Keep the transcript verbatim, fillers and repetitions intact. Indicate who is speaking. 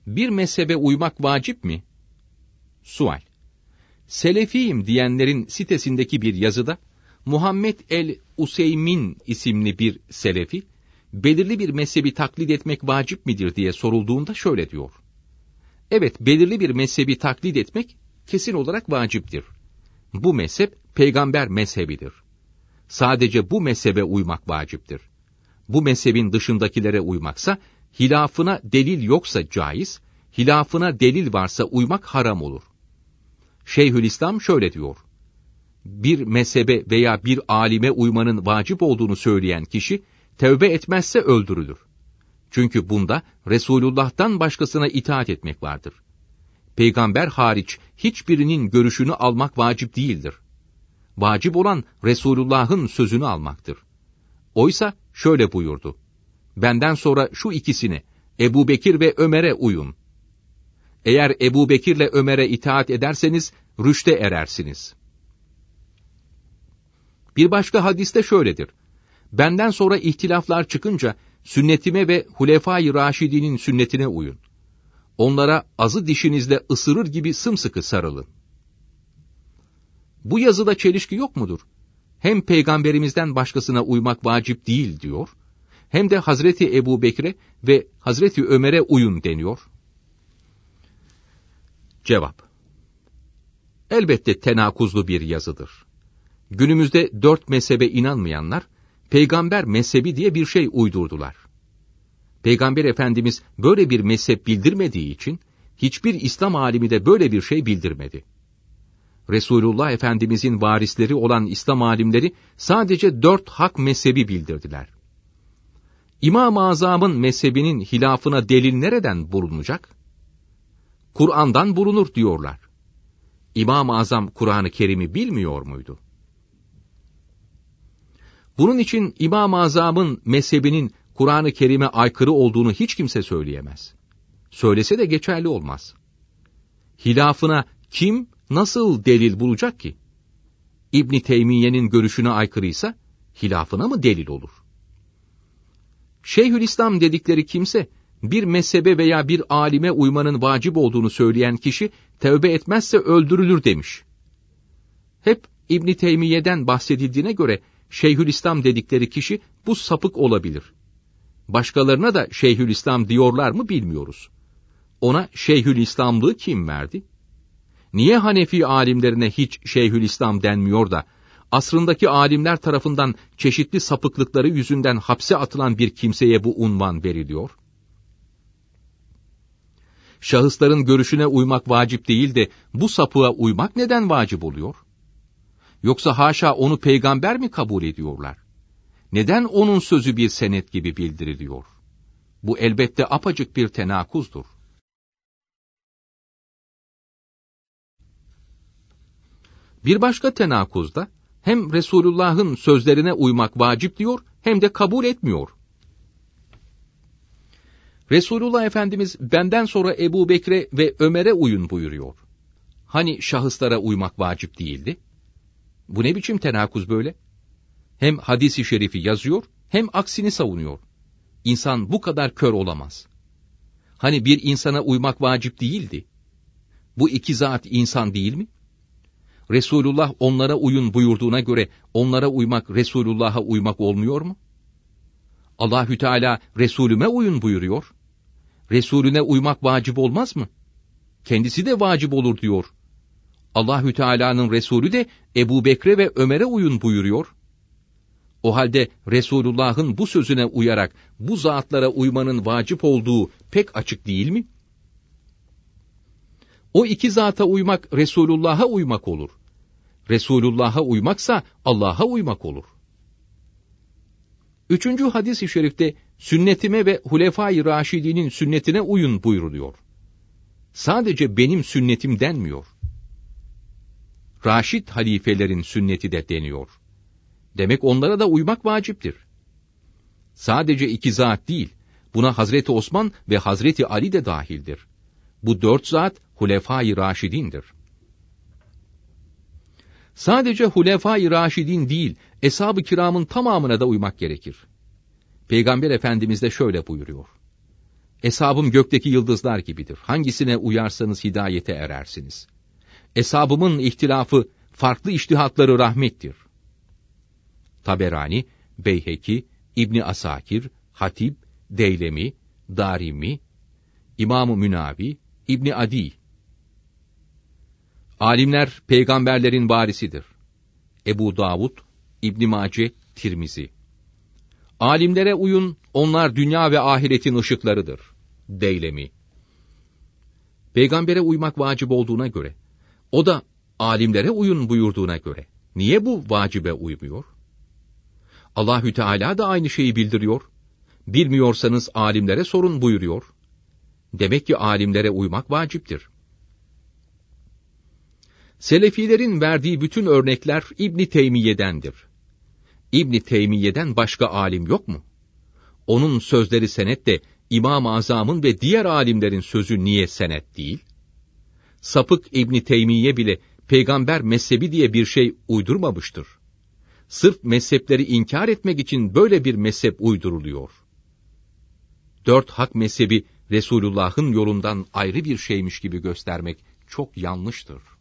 Speaker 1: Bir mezhebe uymak vacip mi? Sual. Selefiyim diyenlerin sitesindeki bir yazıda, Muhammed el-Useymin isimli bir selefi, belirli bir mezhebi taklit etmek vacip midir diye sorulduğunda şöyle diyor. Evet, belirli bir mezhebi taklit etmek kesin olarak vaciptir. Bu mezhep peygamber mezhebidir. Sadece bu mezhebe uymak vaciptir. Bu mezhebin dışındakilere uymaksa, hilafına delil yoksa caiz, hilafına delil varsa uymak haram olur. Şeyhülislam şöyle diyor. Bir mezhebe veya bir alime uymanın vacip olduğunu söyleyen kişi, tevbe etmezse öldürülür. Çünkü bunda Resulullah'tan başkasına itaat etmek vardır. Peygamber hariç hiçbirinin görüşünü almak vacip değildir. Vacip olan Resulullah'ın sözünü almaktır. Oysa şöyle buyurdu. Benden sonra şu ikisini, Ebu Bekir ve Ömer'e uyun. Eğer Ebu Bekir'le Ömer'e itaat ederseniz, rüşte erersiniz. Bir başka hadiste şöyledir. Benden sonra ihtilaflar çıkınca, sünnetime ve Hulefâ-i Raşidî'nin sünnetine uyun. Onlara azı dişinizle ısırır gibi sımsıkı sarılın. Bu yazıda çelişki yok mudur? Hem Peygamberimizden başkasına uymak vacip değil diyor, hem de Hazreti Ebu Bekir'e ve Hazreti Ömer'e uyun deniyor. Cevap. Elbette tenakuzlu bir yazıdır. Günümüzde dört mezhebe inanmayanlar, peygamber mezhebi diye bir şey uydurdular. Peygamber Efendimiz böyle bir mezhep bildirmediği için, hiçbir İslam alimi de böyle bir şey bildirmedi. Resulullah Efendimizin varisleri olan İslam alimleri sadece dört hak mezhebi bildirdiler. İmam-ı Azam'ın mezhebinin hilafına delil nereden bulunacak? Kur'an'dan bulunur diyorlar. İmam-ı Azam Kur'an-ı Kerim'i bilmiyor muydu? Bunun için İmam-ı Azam'ın mezhebinin Kur'an-ı Kerim'e aykırı olduğunu hiç kimse söyleyemez. Söylese de geçerli olmaz. Hilafına kim, nasıl delil bulacak ki? İbn Teymiye'nin görüşüne aykırıysa, hilafına mı delil olur? Şeyhülislam dedikleri kimse, bir mezhebe veya bir alime uymanın vacip olduğunu söyleyen kişi, tevbe etmezse öldürülür demiş. Hep İbn Teymiye'den bahsedildiğine göre, Şeyhülislam dedikleri kişi bu sapık olabilir. Başkalarına da Şeyhülislam diyorlar mı bilmiyoruz. Ona Şeyhülislamlığı kim verdi? Niye Hanefi alimlerine hiç Şeyhülislam denmiyor da, asrındaki alimler tarafından çeşitli sapıklıkları yüzünden hapse atılan bir kimseye bu unvan veriliyor? Şahısların görüşüne uymak vacip değil de, bu sapığa uymak neden vacip oluyor? Yoksa haşa onu peygamber mi kabul ediyorlar? Neden onun sözü bir senet gibi bildiriliyor? Bu elbette apacık bir tenakuzdur. Bir başka tenakuzda, hem Resulullah'ın sözlerine uymak vacip diyor, hem de kabul etmiyor. Resulullah Efendimiz, benden sonra Ebu Bekir'e ve Ömer'e uyun buyuruyor. Hani şahıslara uymak vacip değildi? Bu ne biçim tenakuz böyle? Hem hadis-i şerifi yazıyor, hem aksini savunuyor. İnsan bu kadar kör olamaz. Hani bir insana uymak vacip değildi? Bu iki zat insan değil mi? Resulullah onlara uyun buyurduğuna göre, onlara uymak Resulullah'a uymak olmuyor mu? Allahü Teala Resulüme uyun buyuruyor. Resulüne uymak vacip olmaz mı? Kendisi de vacip olur diyor. Allahü Teala'nın Resulü de Ebu Bekir'e ve Ömer'e uyun buyuruyor. O halde Resulullah'ın bu sözüne uyarak bu zatlara uymanın vacip olduğu pek açık değil mi? O iki zata uymak Resulullah'a uymak olur. Resulullah'a uymaksa Allah'a uymak olur. Üçüncü hadis-i şerifte sünnetime ve Hulefâ-i Raşidî'nin sünnetine uyun buyruluyor. Sadece benim sünnetim denmiyor. Raşid halifelerin sünneti de deniyor. Demek onlara da uymak vaciptir. Sadece iki zat değil, buna Hazreti Osman ve Hazreti Ali de dahildir. Bu dört zat Hulefâ-i Raşidîndir. Sadece Hulefâ-i Raşidîn değil, Eshab-ı Kiram'ın tamamına da uymak gerekir. Peygamber Efendimiz de şöyle buyuruyor. Eshabım gökteki yıldızlar gibidir. Hangisine uyarsanız hidayete erersiniz. Eshabımın ihtilafı, farklı içtihatları rahmettir. Taberani, Beyheki, İbni Asakir, Hatib, Deylemi, Darimi, İmam-ı Münavi, İbni Adi. Alimler peygamberlerin varisidir. Ebu Davud, İbn Mace, Tirmizi. Alimlere uyun, onlar dünya ve ahiretin ışıklarıdır. Deylemi. Peygambere uymak vacip olduğuna göre, o da alimlere uyun buyurduğuna göre, niye bu vacibe uymuyor? Allahü Teala da aynı şeyi bildiriyor. Bilmiyorsanız alimlere sorun buyuruyor. Demek ki alimlere uymak vaciptir. Selefilerin verdiği bütün örnekler İbn Teymiye'dendir. İbn Teymiye'den başka alim yok mu? Onun sözleri senet de İmam-ı Azam'ın ve diğer alimlerin sözü niye senet değil? Sapık İbn Teymiye bile peygamber mezhebi diye bir şey uydurmamıştır. Sırf mezhepleri inkar etmek için böyle bir mezhep uyduruluyor. Dört hak mezhebi Resulullah'ın yolundan ayrı bir şeymiş gibi göstermek çok yanlıştır.